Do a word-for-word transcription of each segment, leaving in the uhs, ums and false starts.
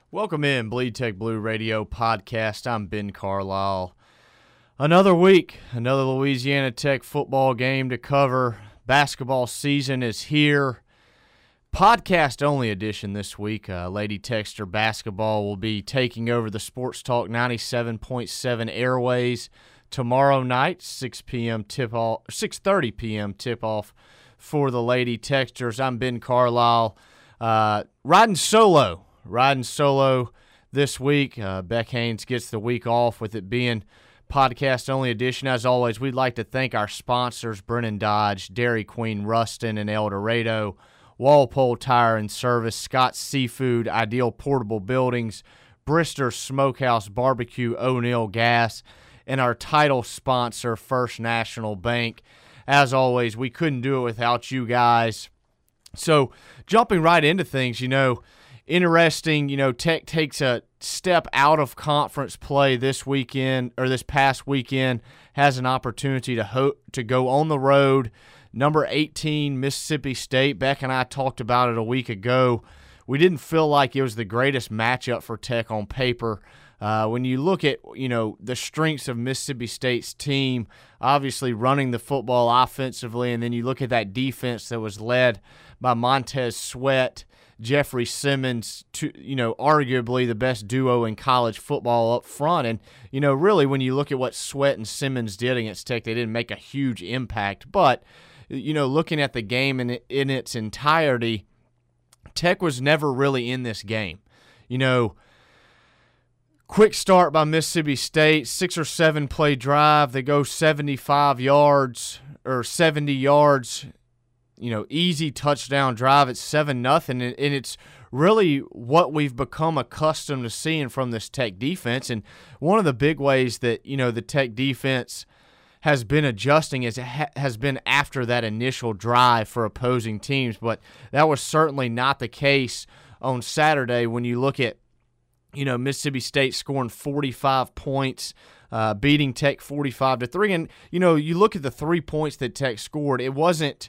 Welcome in, Bleed Tech Blue Radio podcast. I'm Ben Carlisle. Another week, another Louisiana Tech football game to cover. Basketball season is here. Podcast-only edition this week. Uh, Lady Techster basketball will be taking over the Sports Talk ninety-seven point seven airways tomorrow night, six p.m. tip-off, six thirty p.m. tip-off for the Lady Techsters. I'm Ben Carlisle, uh, riding solo. Riding solo this week. Uh, Beck Haynes gets the week off with it being podcast-only edition. As always, we'd like to thank our sponsors, Brennan Dodge, Dairy Queen, Ruston, and El Dorado, Walpole Tire and Service, Scott's Seafood, Ideal Portable Buildings, Brister Smokehouse Barbecue, O'Neill Gas, and our title sponsor, First National Bank. As always, we couldn't do it without you guys. So, jumping right into things, you know, interesting, you know, Tech takes a step out of conference play this weekend, or this past weekend, has an opportunity to ho- to go on the road. Number eighteen, Mississippi State. Beck and I talked about it a week ago. We didn't feel like it was the greatest matchup for Tech on paper. Uh, when you look at, you know, the strengths of Mississippi State's team, obviously running the football offensively, and then you look at that defense that was led by Montez Sweat, Jeffrey Simmons, to, you know, arguably the best duo in college football up front. And, you know, really when you look at what Sweat and Simmons did against Tech, they didn't make a huge impact. But, you know, looking at the game in, in its entirety, Tech was never really in this game. You know, quick start by Mississippi State, six or seven play drive. They go seventy-five yards or seventy yards. You know, easy touchdown drive at seven nothing, and it's really what we've become accustomed to seeing from this Tech defense. And one of the big ways that, you know, the Tech defense has been adjusting is it ha- has been after that initial drive for opposing teams, but that was certainly not the case on Saturday when you look at, you know, Mississippi State scoring forty-five points, uh, beating Tech forty-five to three. And, you know, you look at the three points that Tech scored, it wasn't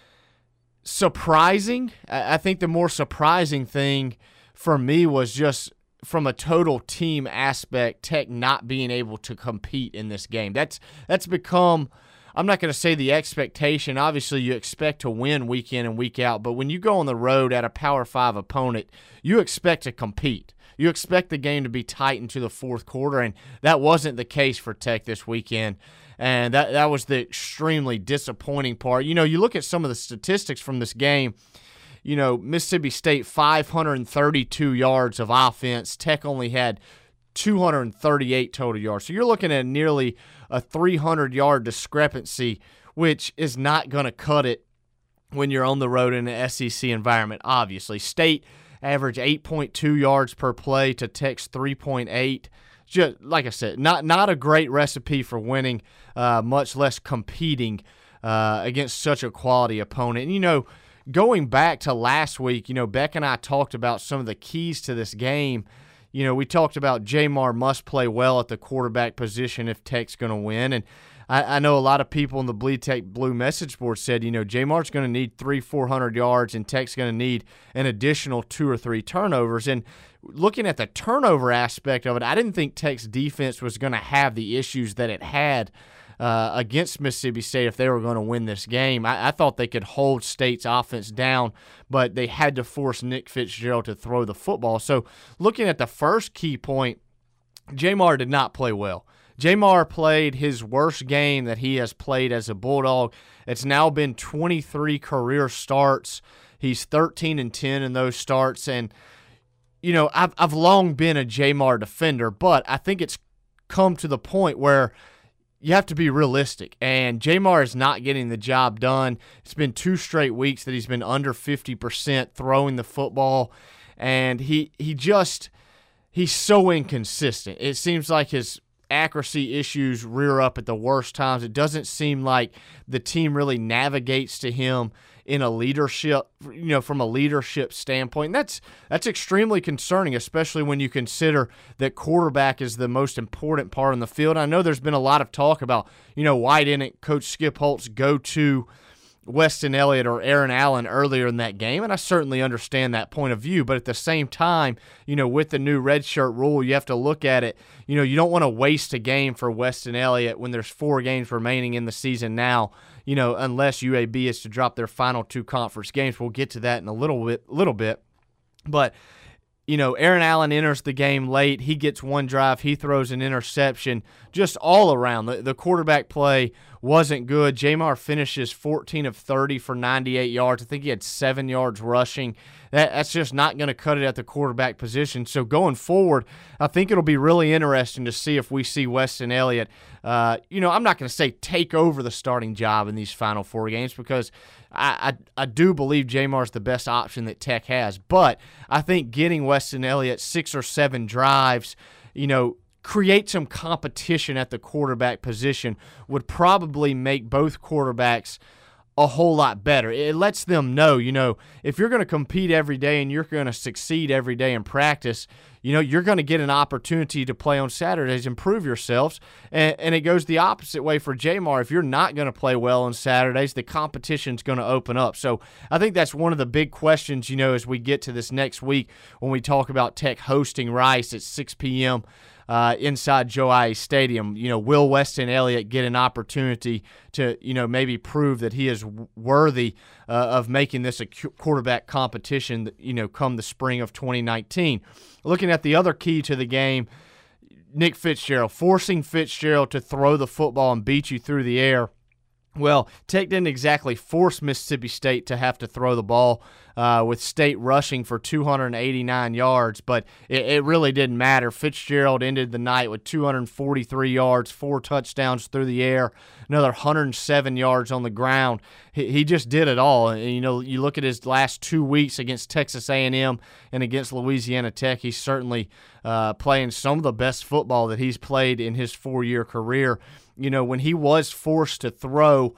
surprising. I think the more surprising thing for me was just from a total team aspect, Tech not being able to compete in this game. That's that's become, I'm not going to say the expectation. Obviously, you expect to win week in and week out, but when you go on the road at a Power Five opponent, you expect to compete. You expect the game to be tight into the fourth quarter, and that wasn't the case for Tech this weekend. And that that was the extremely disappointing part. You know, you look at some of the statistics from this game, you know, Mississippi State, five hundred thirty-two yards of offense. Tech only had two hundred thirty-eight total yards. So you're looking at nearly a three hundred yard discrepancy, which is not going to cut it when you're on the road in an S E C environment, obviously. State averaged eight point two yards per play to Tech's three point eight. Just like I said, not not a great recipe for winning, uh, much less competing uh, against such a quality opponent. And, you know, going back to last week, you know, Beck and I talked about some of the keys to this game. You know, we talked about Jamar must play well at the quarterback position if Tech's going to win. And I, I know a lot of people in the Bleed Tech Blue message board said, you know, Jamar's going to need three, four hundred yards, and Tech's going to need an additional two or three turnovers. And looking at the turnover aspect of it, I didn't think Tech's defense was going to have the issues that it had uh, against Mississippi State if they were going to win this game. I, I thought they could hold State's offense down, but they had to force Nick Fitzgerald to throw the football. So looking at the first key point, Jamar did not play well. Jamar played his worst game that he has played as a Bulldog. It's now been twenty-three career starts. He's thirteen and ten in those starts, and you know, I've I've long been a Jamar defender, but I think it's come to the point where you have to be realistic, and Jamar is not getting the job done. It's been two straight weeks that he's been under fifty percent throwing the football, and he he just he's so inconsistent. It seems like his accuracy issues rear up at the worst times. It doesn't seem like the team really navigates to him in a leadership, you know, from a leadership standpoint. And that's that's extremely concerning, especially when you consider that quarterback is the most important part in the field. I know there's been a lot of talk about, you know, why didn't Coach Skip Holtz go to Weston Elliott or Aaron Allen earlier in that game, and I certainly understand that point of view. But at the same time, you know, with the new redshirt rule, you have to look at it. You know, you don't want to waste a game for Weston Elliott when there's four games remaining in the season now, you know, unless U A B is to drop their final two conference games. We'll get to that in a little bit, little bit. But you know, Aaron Allen enters the game late. He gets one drive. He throws an interception. Just all around, the, the quarterback play wasn't good. Jamar finishes fourteen of thirty for ninety-eight yards. I think he had seven yards rushing. That, that's just not going to cut it at the quarterback position. So going forward, I think it'll be really interesting to see if we see Weston Elliott, uh, you know, I'm not going to say take over the starting job in these final four games because I, I, I do believe Jamar's the best option that Tech has. But I think getting Weston Elliott six or seven drives, you know, create some competition at the quarterback position would probably make both quarterbacks a whole lot better. It lets them know, you know, if you're going to compete every day and you're going to succeed every day in practice, you know, you're going to get an opportunity to play on Saturdays and prove yourselves. And, and it goes the opposite way for Jamar. If you're not going to play well on Saturdays, the competition's going to open up. So I think that's one of the big questions, you know, as we get to this next week when we talk about Tech hosting Rice at six p.m. Uh, inside Joe Ice Stadium. You know, will Weston Elliott get an opportunity to, you know, maybe prove that he is worthy uh, of making this a quarterback competition, you know, come the spring of twenty nineteen? Looking at the other key to the game, Nick Fitzgerald, forcing Fitzgerald to throw the football and beat you through the air. Well, Tech didn't exactly force Mississippi State to have to throw the ball uh, with State rushing for two hundred eighty-nine yards, but it, it really didn't matter. Fitzgerald ended the night with two hundred forty-three yards, four touchdowns through the air, another one hundred seven yards on the ground. He, he just did it all. And, you know, you look at his last two weeks against Texas A and M and against Louisiana Tech, he's certainly uh, playing some of the best football that he's played in his four-year career. You know, when he was forced to throw,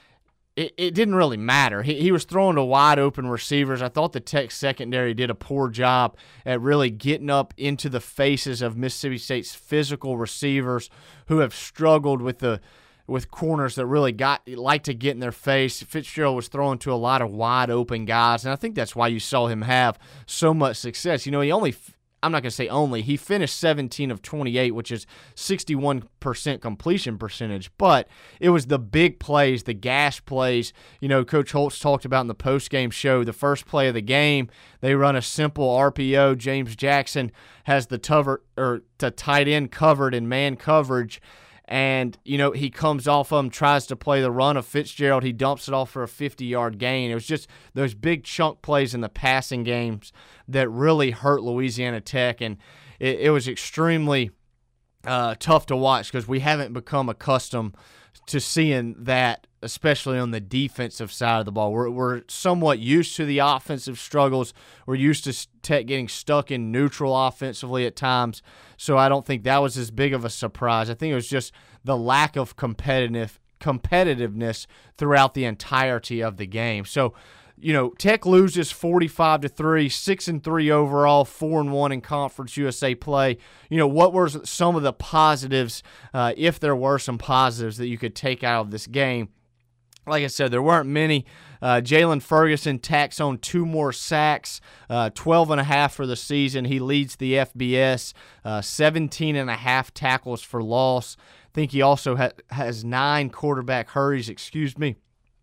it, it didn't really matter. He, he was throwing to wide-open receivers. I thought the Tech secondary did a poor job at really getting up into the faces of Mississippi State's physical receivers who have struggled with the with corners that really got like to get in their face. Fitzgerald was throwing to a lot of wide-open guys, and I think that's why you saw him have so much success. You know, he only – I'm not going to say only. He finished seventeen of twenty-eight, which is sixty-one percent completion percentage. But it was the big plays, the gash plays. You know, Coach Holtz talked about in the postgame show, the first play of the game, they run a simple R P O. James Jackson has the, cover, or the tight end covered in man coverage. And, you know, he comes off of him, tries to play the run of Fitzgerald. He dumps it off for a fifty-yard gain. It was just those big chunk plays in the passing games that really hurt Louisiana Tech. And it, it was extremely uh, tough to watch because we haven't become accustomed to seeing that, especially on the defensive side of the ball. We're, we're somewhat used to the offensive struggles. We're used to Tech getting stuck in neutral offensively at times, so I don't think that was as big of a surprise. I think it was just the lack of competitive competitiveness throughout the entirety of the game. So, you know, Tech loses forty-five to three, six and three overall, four and one in Conference U S A play. You know, what were some of the positives, uh, if there were some positives that you could take out of this game? Like I said, there weren't many. Uh, Jalen Ferguson tacks on two more sacks, uh, twelve and a half for the season. He leads the F B S, uh, seventeen and a half tackles for loss. I think he also ha- has nine quarterback hurries, excuse me.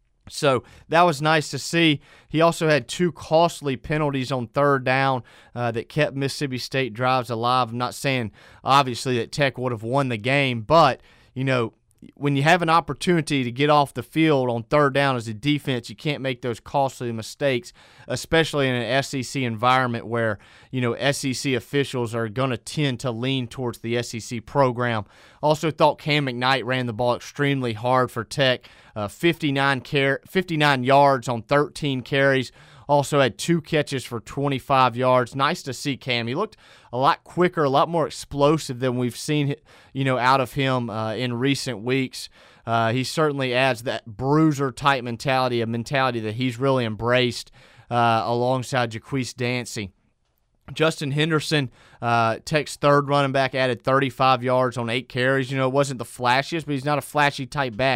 So that was nice to see. He also had two costly penalties on third down uh, that kept Mississippi State drives alive. I'm not saying, obviously, that Tech would have won the game, but, you know, when you have an opportunity to get off the field on third down as a defense, you can't make those costly mistakes, especially in an S E C environment where, you know, S E C officials are going to tend to lean towards the S E C program. Also thought Cam McKnight ran the ball extremely hard for Tech, uh, fifty-nine, car- fifty-nine yards on thirteen carries. Also had two catches for twenty-five yards. Nice to see Cam. He looked a lot quicker, a lot more explosive than we've seen, you know, out of him uh, in recent weeks. Uh, he certainly adds that bruiser-type mentality, a mentality that he's really embraced uh, alongside Jaquise Dancy. Justin Henderson, uh, Tech's third running back, added thirty-five yards on eight carries. You know, it wasn't the flashiest, but he's not a flashy type back.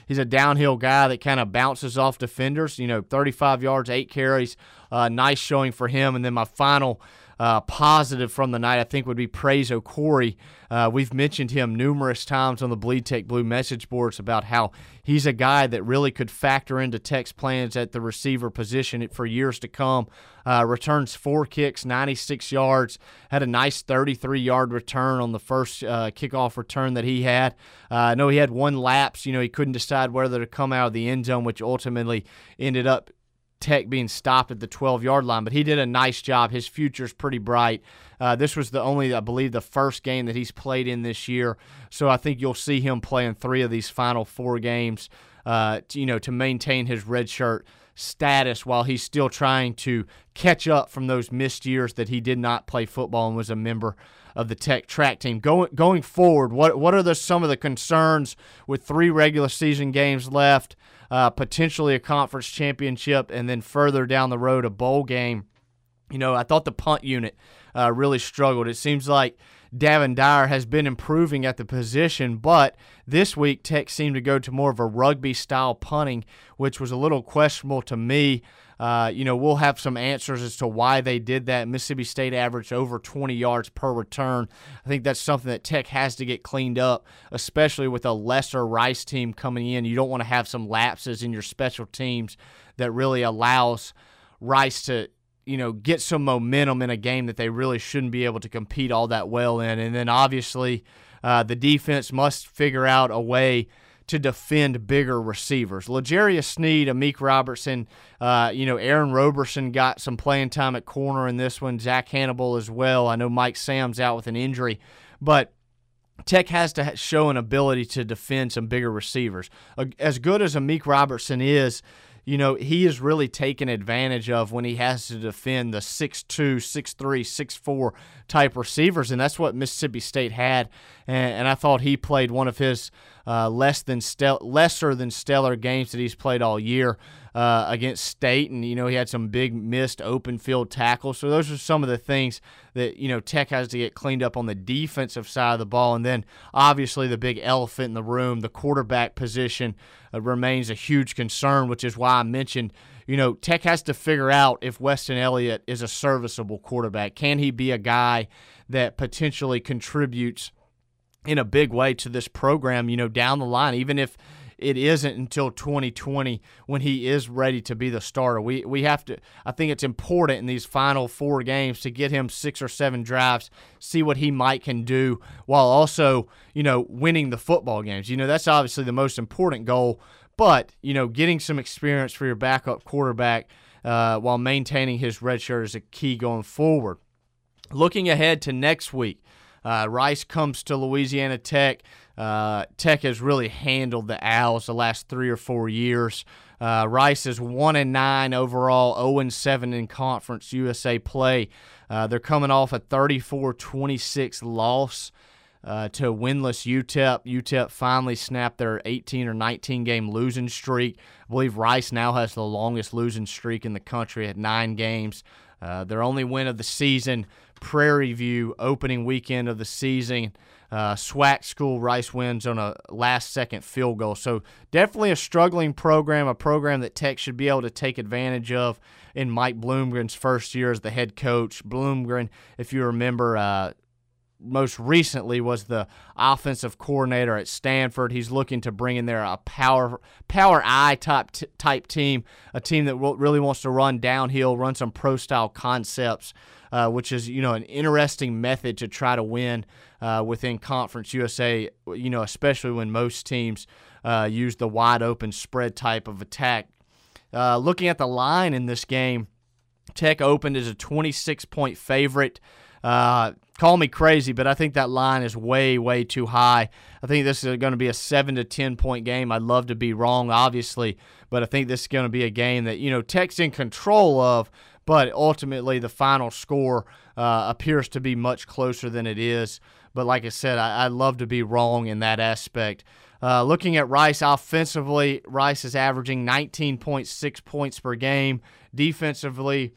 He's a downhill guy that kind of bounces off defenders. You know, thirty-five yards, eight carries, uh, nice showing for him. And then my final Uh, positive from the night, I think, would be Praise Okori. Uh, we've mentioned him numerous times on the Bleed Tech Blue message boards about how he's a guy that really could factor into Tech's plans at the receiver position for years to come. Uh, returns four kicks, ninety-six yards, had a nice thirty-three-yard return on the first uh, kickoff return that he had. Uh, I know he had one lapse. You know, he couldn't decide whether to come out of the end zone, which ultimately ended up Tech being stopped at the twelve-yard line, but he did a nice job. His future's pretty bright. Uh, this was the only, I believe, the first game that he's played in this year, so I think you'll see him play in three of these final four games, uh, to, you know, to maintain his redshirt status while he's still trying to catch up from those missed years that he did not play football and was a member of the Tech track team. Going going forward, what what are the some of the concerns with three regular season games left? Uh, potentially a conference championship, and then further down the road, a bowl game. You know, I thought the punt unit uh, really struggled. It seems like Davin Dyer has been improving at the position, but this week Tech seemed to go to more of a rugby-style punting, which was a little questionable to me. Uh, you know, we'll have some answers as to why they did that. Mississippi State averaged over twenty yards per return. I think that's something that Tech has to get cleaned up, especially with a lesser Rice team coming in. You don't want to have some lapses in your special teams that really allows Rice to, you know, get some momentum in a game that they really shouldn't be able to compete all that well in. And then obviously uh, the defense must figure out a way to defend bigger receivers. L'Jarius Sneed, Amik Robertson, uh, you know, Aaron Roberson got some playing time at corner in this one. Zach Hannibal as well. I know Mike Sam's out with an injury, but Tech has to show an ability to defend some bigger receivers. As good as Amik Robertson is, you know, he is really taken advantage of when he has to defend the six two, six three, six four type receivers, and that's what Mississippi State had. And, and I thought he played one of his uh, less than stel- lesser than stellar games that he's played all year uh, against State, and you know he had some big missed open field tackles. So those are some of the things that you know Tech has to get cleaned up on the defensive side of the ball, and then obviously the big elephant in the room, the quarterback position, uh, remains a huge concern, which is why I mentioned, you know, Tech has to figure out if Weston Elliott is a serviceable quarterback. Can he be a guy that potentially contributes in a big way to this program, you know, down the line, even if it isn't until twenty twenty when he is ready to be the starter. We we have to. I think it's important in these final four games to get him six or seven drives, see what he might can do, while also, you know, winning the football games. You know, that's obviously the most important goal. But, you know, getting some experience for your backup quarterback uh, while maintaining his red shirt is a key going forward. Looking ahead to next week, uh, Rice comes to Louisiana Tech. Uh, Tech has really handled the Owls the last three or four years. Uh, Rice is one and nine overall, zero and seven in Conference U S A play. Uh, they're coming off a thirty-four twenty-six loss uh, to winless U T E P. U T E P finally snapped their eighteen or nineteen game losing streak. I believe Rice now has the longest losing streak in the country at nine games. Uh, their only win of the season, Prairie View, opening weekend of the season. Uh, SWAC school, Rice wins on a last-second field goal. So definitely a struggling program, a program that Tech should be able to take advantage of in Mike Bloomgren's first year as the head coach. Bloomgren, if you remember, uh, most recently was the offensive coordinator at Stanford. He's looking to bring in there a power power I type t- type team, a team that w- really wants to run downhill, run some pro-style concepts, uh, which is, you know, an interesting method to try to win uh, within Conference U S A, you know, especially when most teams uh, use the wide-open spread type of attack. Uh, looking at the line in this game, Tech opened as a twenty-six point favorite. Uh, call me crazy, but I think that line is way, way too high. I think this is going to be a seven to ten point game. I'd love to be wrong, obviously, but I think this is going to be a game that, you know, Tech's in control of, but ultimately the final score uh, appears to be much closer than it is. But like I said, I, I'd love to be wrong in that aspect. Uh, looking at Rice offensively, Rice is averaging nineteen point six points per game. Defensively,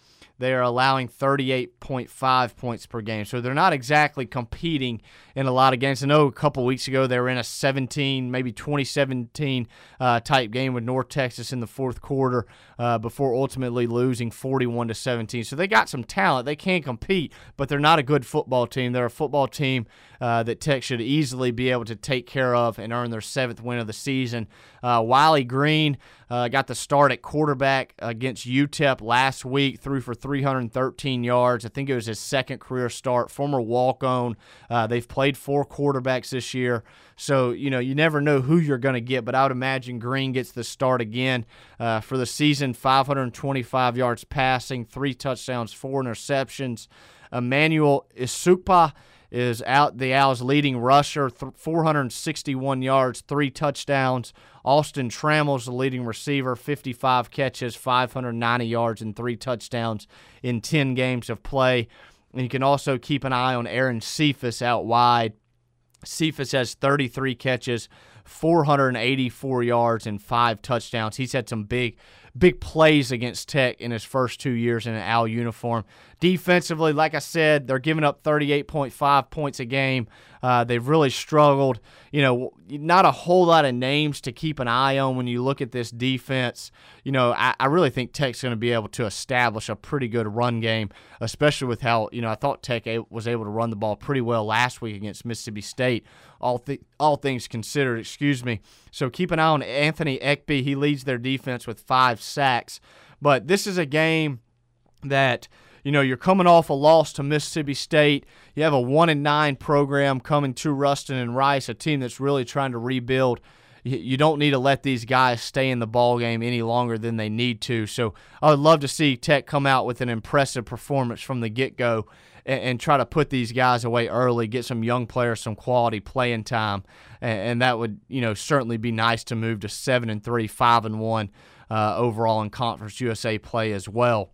they are allowing thirty-eight point five points per game. So they're not exactly competing in a lot of games. I know a couple weeks ago they were in a seventeen, maybe twenty seventeen uh, type game with North Texas in the fourth quarter uh, before ultimately losing forty-one to seventeen. So they got some talent. They can compete, but they're not a good football team. They're a football team uh, that Tech should easily be able to take care of and earn their seventh win of the season. Uh, Wiley Green uh, got the start at quarterback against U T E P last week, threw for three hundred thirteen yards. I think it was his second career start, former walk-on. Uh, they've played four quarterbacks this year, so you know you never know who you're going to get, but I would imagine Green gets the start again uh, for the season. five hundred twenty-five yards passing, three touchdowns, four interceptions. Emmanuel Isukpa is out the Owls' leading rusher, th- four hundred sixty-one yards, three touchdowns. Austin Trammell's the leading receiver, fifty-five catches, five hundred ninety yards, and three touchdowns in ten games of play. And you can also keep an eye on Aaron Cephas out wide. Cephas has thirty-three catches, four hundred eighty-four yards, and five touchdowns. He's had some big, big plays against Tech in his first two years in an Owl uniform. Defensively, like I said, they're giving up thirty-eight point five points a game. Uh, they've really struggled. You know, not a whole lot of names to keep an eye on when you look at this defense. You know, I, I really think Tech's going to be able to establish a pretty good run game, especially with how, you know, I thought Tech a- was able to run the ball pretty well last week against Mississippi State, all th- all things considered, excuse me. So keep an eye on Anthony Ekpe. He leads their defense with five sacks. But this is a game that, you know, you're coming off a loss to Mississippi State. You have a one and nine program coming to Ruston and Rice, a team that's really trying to rebuild. You don't need to let these guys stay in the ball game any longer than they need to. So I would love to see Tech come out with an impressive performance from the get-go and, and try to put these guys away early, get some young players some quality playing time, and, and that would, you know, certainly be nice to move to seven and three, five and one uh, overall in Conference U S A play as well.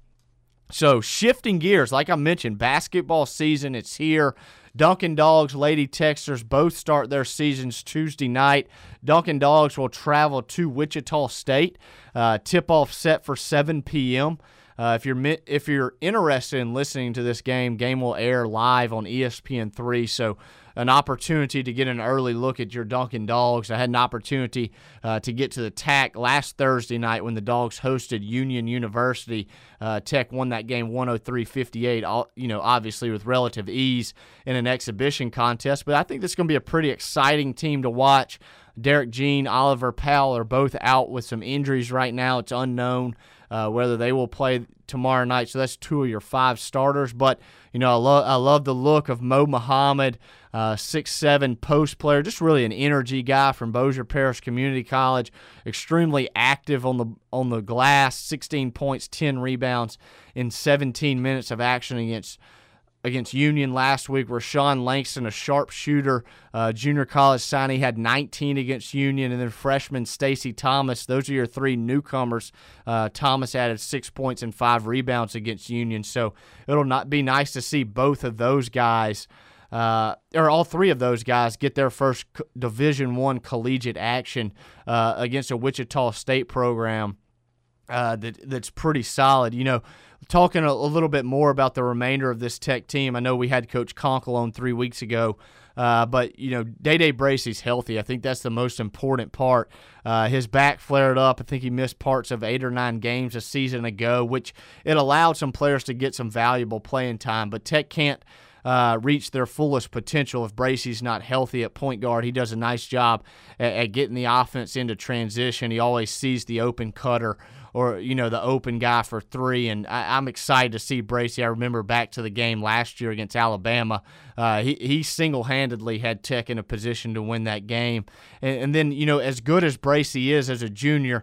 So shifting gears, like I mentioned, basketball season, it's here. Dunkin' Dogs, Lady Texters both start their seasons Tuesday night. Dunkin' Dogs will travel to Wichita State. Uh, tip-off set for seven p.m. Uh, if you're if you're interested in listening to this game, game will air live on E S P N three. So an opportunity to get an early look at your Dunkin' Dogs. I had an opportunity uh, to get to the T A C last Thursday night when the Dogs hosted Union University. Uh, Tech won that game one oh three fifty-eight, you know, obviously with relative ease in an exhibition contest. But I think this is going to be a pretty exciting team to watch. Derek Jean, Oliver Powell are both out with some injuries right now. It's unknown uh, whether they will play tomorrow night. So that's two of your five starters. But, you know, I, lo- I love the look of Mo Muhammad, uh, six seven post player, just really an energy guy from Bossier Parish Community College, extremely active on the on the glass, sixteen points, ten rebounds in seventeen minutes of action against against Union last week. Rashawn Langston, a sharpshooter, uh, junior college signee, had nineteen against Union, and then freshman Stacy Thomas. Those are your three newcomers. Uh, Thomas added six points and five rebounds against Union, so it'll not be nice to see both of those guys, uh, or all three of those guys, get their first Division One collegiate action uh, against a Wichita State program uh, that that's pretty solid. You know, talking a, a little bit more about the remainder of this Tech team, I know we had Coach Conkle on three weeks ago, uh, but, you know, Day-Day Bracey's healthy. I think that's the most important part. Uh, his back flared up. I think he missed parts of eight or nine games a season ago, which it allowed some players to get some valuable playing time. But Tech can't uh, reach their fullest potential if Bracey's not healthy at point guard. He does a nice job at, at getting the offense into transition. He always sees the open cutter or, you know, the open guy for three, and I, I'm excited to see Bracey. I remember back to the game last year against Alabama. Uh, he, he single-handedly had Tech in a position to win that game. And, and then, you know, as good as Bracey is as a junior,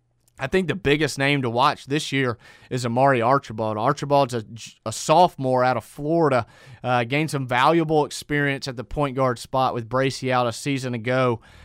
I think the biggest name to watch this year is Amari Archibald. Archibald's a, a sophomore out of Florida, uh, gained some valuable experience at the point guard spot with Bracey out a season ago,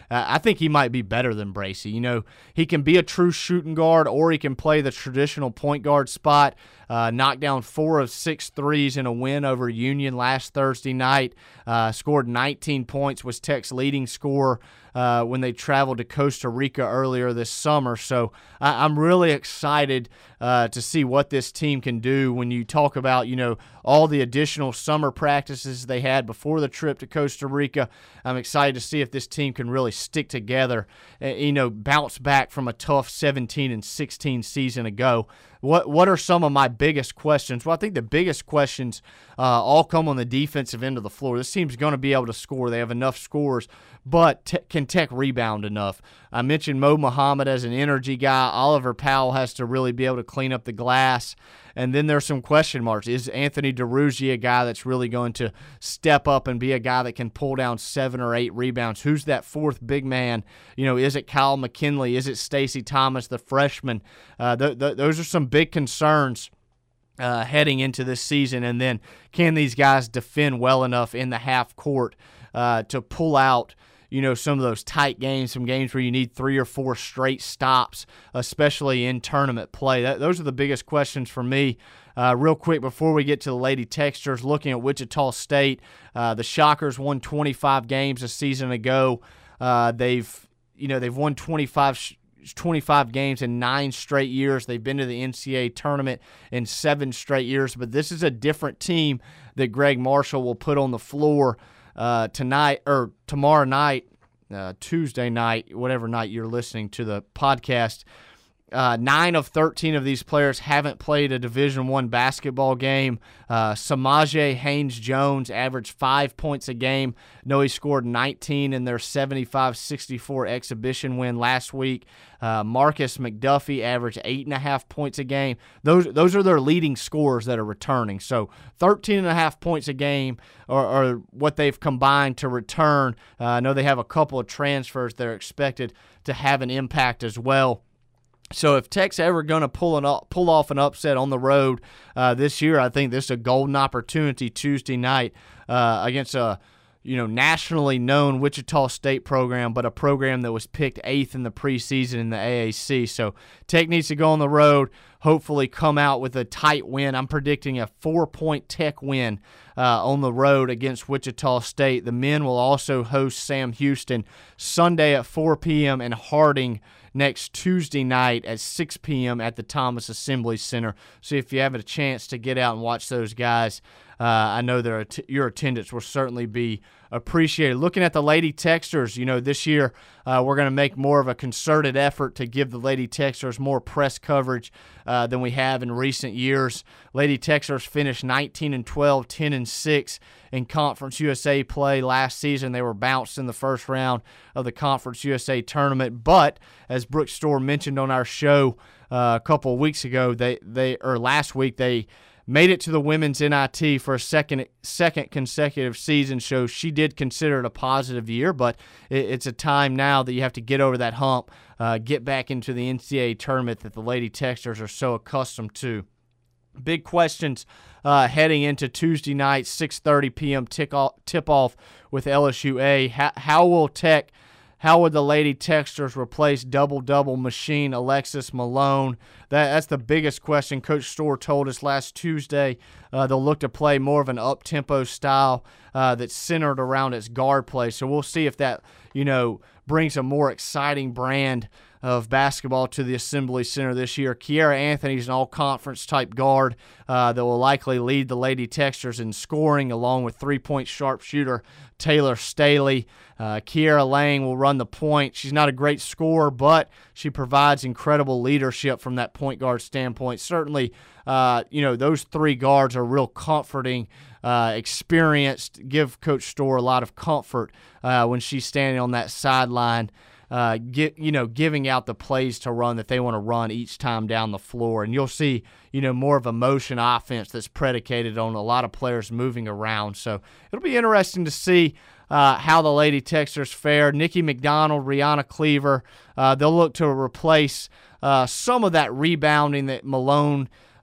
uh, I think he might be better than Bracy. You know, he can be a true shooting guard, or he can play the traditional point guard spot. Uh, knocked down four of six threes in a win over Union last Thursday night. Uh, scored nineteen points, was Tech's leading scorer uh, when they traveled to Costa Rica earlier this summer. So I- I'm really excited uh, to see what this team can do when you talk about, you know, all the additional summer practices they had before the trip to Costa Rica. I'm excited to see if this team can really stick together, and, you know, bounce back from a tough seventeen and sixteen season ago. What what are some of my biggest questions? Well, I think the biggest questions uh, all come on the defensive end of the floor. This team's going to be able to score. They have enough scores, but te- can Tech rebound enough? I mentioned Mo Muhammad as an energy guy. Oliver Powell has to really be able to clean up the glass. And then there's some question marks. Is Anthony DeRuigi a guy that's really going to step up and be a guy that can pull down seven or eight rebounds? Who's that fourth big man? You know, is it Kyle McKinley? Is it Stacey Thomas, the freshman? Uh, th- th- those are some big concerns uh, heading into this season. And then can these guys defend well enough in the half court uh, to pull out, you know, some of those tight games, some games where you need three or four straight stops, especially in tournament play? That, those are the biggest questions for me. Uh, real quick, before we get to the Lady Texters, looking at Wichita State, uh, the Shockers won twenty-five games a season ago. Uh, they've, you know, they've won twenty-five, twenty-five games in nine straight years. They've been to the N C double A tournament in seven straight years. But this is a different team that Greg Marshall will put on the floor Uh, tonight or tomorrow night, uh, Tuesday night, whatever night you're listening to the podcast. Uh, nine of thirteen of these players haven't played a Division I basketball game. Uh, Samaje Haynes-Jones averaged five points a game. No, he scored nineteen in their seventy-five sixty-four exhibition win last week. Uh, Marcus McDuffie averaged eight and a half points a game. Those those are their leading scorers that are returning. So thirteen and a half points a game are, are what they've combined to return. Uh, I know they have a couple of transfers that are expected to have an impact as well. So if Tech's ever going to pull an up, pull off an upset on the road uh, this year, I think this is a golden opportunity Tuesday night uh, against a you know nationally known Wichita State program, but a program that was picked eighth in the preseason in the A A C. So Tech needs to go on the road, hopefully come out with a tight win. I'm predicting a four-point Tech win uh, on the road against Wichita State. The men will also host Sam Houston Sunday at four p.m. in Harding next Tuesday night at six p.m. at the Thomas Assembly Center. So if you have a chance to get out and watch those guys, uh, I know their, your attendance will certainly be appreciated. Looking at the Lady Texters, you know, this year uh, we're going to make more of a concerted effort to give the Lady Texters more press coverage uh, than we have in recent years. Lady Texters finished nineteen and twelve, ten and six in Conference U S A play last season. They were bounced in the first round of the Conference U S A tournament, but as Brooke Storr mentioned on our show uh, a couple of weeks ago, they they or last week they made it to the women's N I T for a second second consecutive season, so she did consider it a positive year, but it, it's a time now that you have to get over that hump, uh, get back into the N C double A tournament that the Lady Texters are so accustomed to. Big questions uh, heading into Tuesday night, six thirty p.m. tip-off with L S U A. How, how will Tech How would the Lady Texters replace double-double machine Alexis Malone? That, that's the biggest question. Coach Storr told us last Tuesday uh, they'll look to play more of an up-tempo style uh, that's centered around its guard play. So we'll see if that, you know, brings a more exciting brand of basketball to the Assembly Center this year. Kiera Anthony's an all-conference type guard uh, that will likely lead the Lady Texters in scoring, along with three-point sharpshooter Taylor Staley. Uh, Kiera Lang will run the point. She's not a great scorer, but she provides incredible leadership from that point guard standpoint. Certainly, uh, you know, those three guards are real comforting, uh, experienced, give Coach Storr a lot of comfort uh, when she's standing on that sideline, Uh, get you know, giving out the plays to run that they want to run each time down the floor. And you'll see, you know, more of a motion offense that's predicated on a lot of players moving around. So it'll be interesting to see uh, how the Lady Texters fare. Nikki McDonald, Rihanna Cleaver, uh, they'll look to replace uh, some of that rebounding that Malone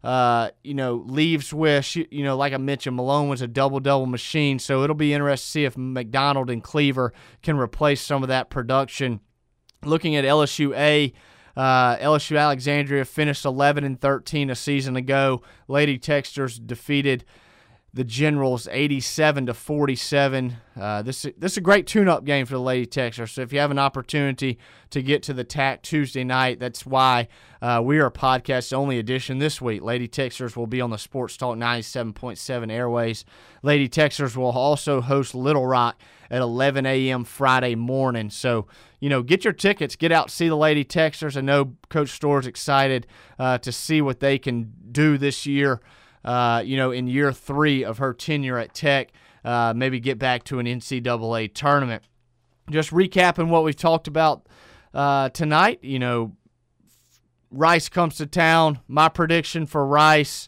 uh, you know, leaves with, you know, like I mentioned, Malone was a double-double machine, so it'll be interesting to see if McDonald and Cleaver can replace some of that production. Looking at L S U A, uh, L S U Alexandria finished eleven and thirteen a season ago. Lady Techsters defeated the Generals eighty-seven to forty-seven. Uh, this this is a great tune-up game for the Lady Techsters. So if you have an opportunity to get to the T A C Tuesday night, that's why uh, we are a podcast-only edition this week. Lady Techsters will be on the Sports Talk ninety-seven point seven airways. Lady Techsters will also host Little Rock at eleven a.m. Friday morning. So, you know, get your tickets. Get out, see the Lady Techsters. I know Coach Store's excited uh, to see what they can do this year. Uh, you know, in year three of her tenure at Tech, uh, maybe get back to an N C double A tournament. Just recapping what we've talked about uh, tonight, you know, Rice comes to town. My prediction for Rice,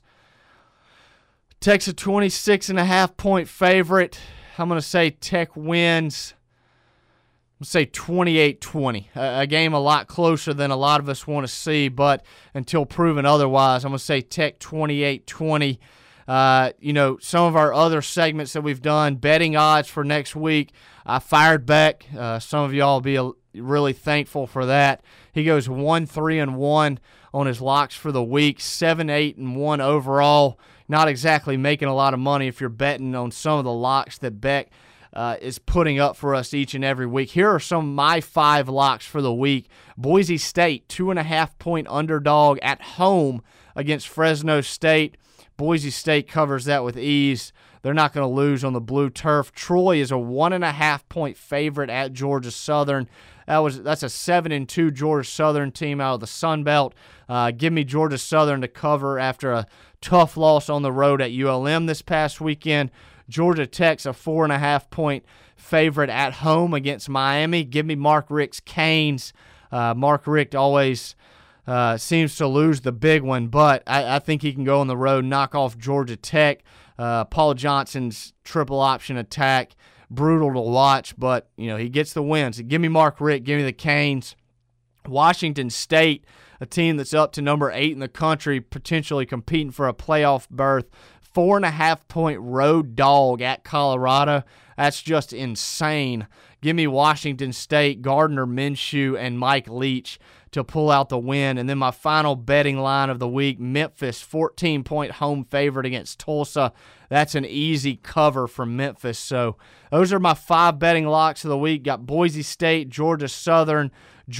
Tech's a twenty-six and a half point favorite. I'm going to say Tech wins. I'm going to say twenty-eight twenty, a, a game a lot closer than a lot of us want to see, but until proven otherwise, I'm going to say Tech twenty-eight twenty. Uh, you know, some of our other segments that we've done, betting odds for next week, I fired Beck. Uh, some of y'all will be a, really thankful for that. He goes one three and one on his locks for the week, seven eight and one overall. Not exactly making a lot of money if you're betting on some of the locks that Beck uh, is putting up for us each and every week. Here are some of my five locks for the week. Boise State, two and a half point underdog at home against Fresno State. Boise State covers that with ease. They're not going to lose on the blue turf. Troy is a one and a half point favorite at Georgia Southern. That was that's a seven and two Georgia Southern team out of the Sun Belt. Uh, give me Georgia Southern to cover after a tough loss on the road at U L M this past weekend. Georgia Tech's a four and a half point favorite at home against Miami. Give me Mark Richt's Canes. Uh, Mark Richt always uh, seems to lose the big one, but I, I think he can go on the road, knock off Georgia Tech. Uh, Paul Johnson's triple option attack, brutal to watch, but you know he gets the wins. Give me Mark Richt. Give me the Canes. Washington State, a team that's up to number eight in the country, potentially competing for a playoff berth. Four and a half point road dog at Colorado. That's just insane. Give me Washington State, Gardner Minshew, and Mike Leach to pull out the win. And then my final betting line of the week, Memphis, fourteen point home favorite against Tulsa. That's an easy cover from Memphis. So those are my five betting locks of the week. Got Boise State, Georgia Southern,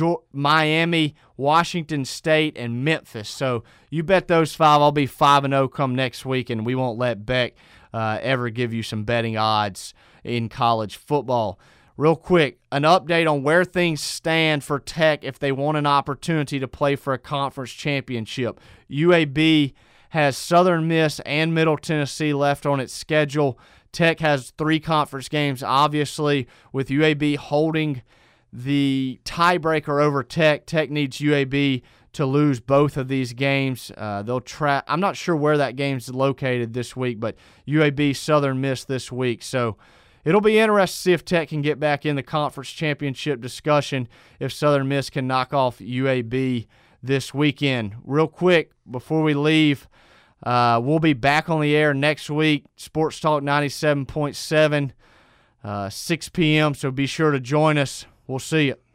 Miami, Washington State, and Memphis. So you bet those five. I'll be five and oh come next week, and we won't let Beck uh, ever give you some betting odds in college football. Real quick, an update on where things stand for Tech if they want an opportunity to play for a conference championship. U A B has Southern Miss and Middle Tennessee left on its schedule. Tech has three conference games, obviously, with U A B holding the tiebreaker over Tech. Tech needs U A B to lose both of these games. Uh, they'll try. I'm not sure where that game's located this week, but U A B Southern Miss this week. So it'll be interesting to see if Tech can get back in the conference championship discussion if Southern Miss can knock off U A B this weekend. Real quick, before we leave, uh, we'll be back on the air next week. Sports Talk ninety-seven point seven, uh, six p.m., so be sure to join us. We'll see you.